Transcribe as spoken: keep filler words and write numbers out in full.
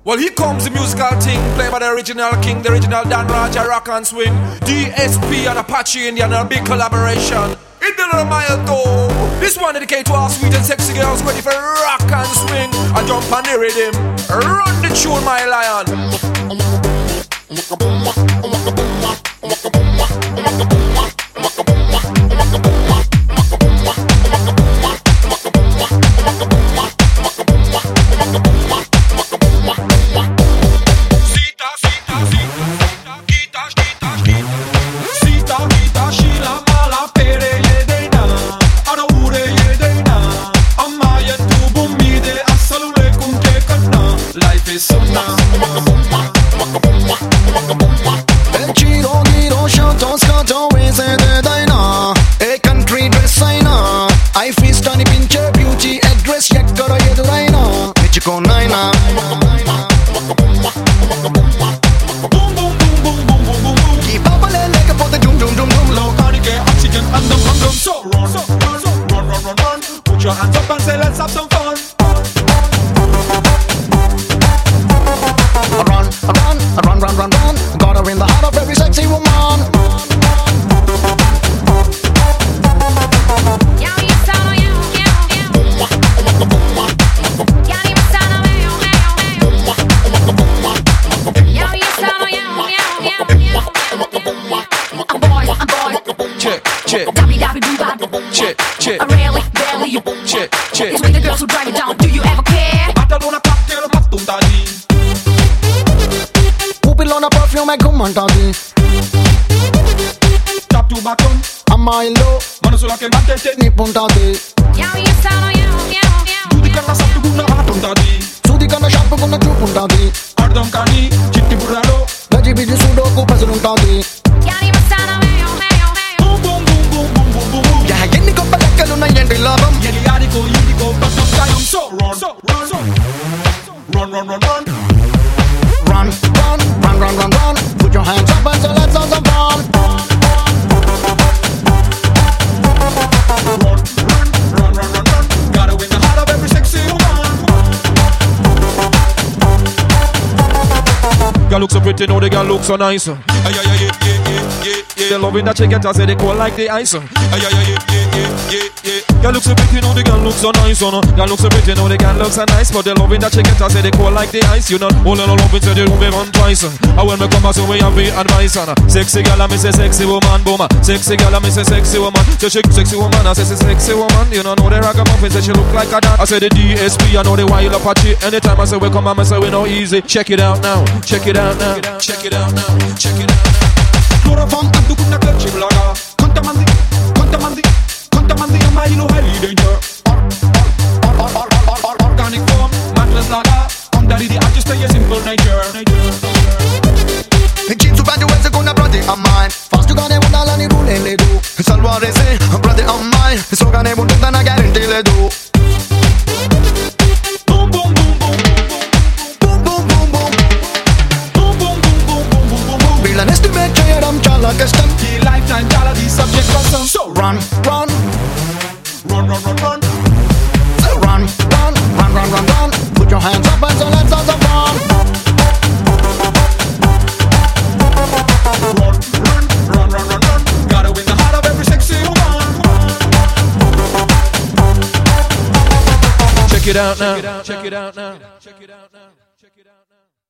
Well, here comes the musical thing, played by the original king, the original Dan Raja, rock and swing. D S P and Apache Indian, a big collaboration. It's a little mile though. This one dedicated to our sweet and sexy girls ready for rock and swing. I jump on the rhythm, run the tune, my lion. Giro, giro, shotto, scotto, wese de daina. A country dress aina. I feast on the pinche beauty address. Check karo ye duraina. Michiko naina. Boom, boom, boom, boom, boom, boom, boom, boom. Keep up a leg up for the doom, doom, doom, doom. Low cardigan, oxygen, and the run, run. So run, so run, so run, run, run, run. Put your hands up and say let's have some fun. Run, run, run, run, run, run. Got her in the heart of every sexy woman. Check, check, check, check. I really, barely you. Check, check. It's with the girls who drive you down. Do you ever care? Pupilona perfume e gummantati. Top to bottom, Ammaillo, Manusula che battete, ni puntati. Yao, you sound, yao, yao, yao. tu di canna sappi con una puntati. Su di canna sciarpa con giù puntati. Ardon cani, citti burralo. Veggi bigi sudoku peso luntati. Yao, you sound, yao, yao, yao. Boom, boom, boom, boom, boom, boom, boom, boom. Yeah, yenni koppa lekkelu na yendi labam. Yeli ariko, yidiko, batom kayom. So run, so run, so run, run, run, run. Run, run, run, run, run, run. Put your hands up and say let's have some fun. Run, run, run, run, run, run. Gotta win the heart of every sexy woman. Girl look so pretty, no the girl look so nice. Ay, ay, ay, yeah, yeah, yeah, yeah, yeah. The loving that she get, I say they cold like the ice. Ay, ay, ay, yeah, yeah, yeah, yeah, yeah. Girl look so pretty, no the girl look so nice. Oh no, girl look so pretty, no the girl look so nice. But the loving that she get, I say they cold like the ice. You know, all in all love into the room, we run twice. And when we come back, so we have the advice. And sexy girl, I miss a sexy woman, boom. Sexy girl, I miss a sexy woman. So she sexy woman, I say she's sexy woman. You know, know the ragamuffin, say she look like a dad. I say the D S P, I know the wild Apache. Anytime I say we come, I say we no easy. Check it out now, check it out now, check it out now, check it out now. Chloroform and do kunna clutch blaga. Konta mandi, konta mandi, konta mandi, am I no highly danger. Or, or, or, or, or, or, organic form, matlas laga. Under the artist, a simple nature. Jeans up and you wear con a brother of mine. Fast you gonna want all the rule le do. Salvare se brother of mine. So gonna want to na guarantee le do. Boom boom boom boom Boom boom boom boom. boom boom boom boom boom boom boom boom. Bilan estimate చేయడం చాలా కష్టం. The lifetime చాలా the subject custom. So Run, run, run run run run. run, run, run, run, run, run. Put your hands up and say let's have some fun. Run run run run run run. Gotta win the heart of every sexy woman. Check it out now. Check it out now. Check it out now. Check it out now.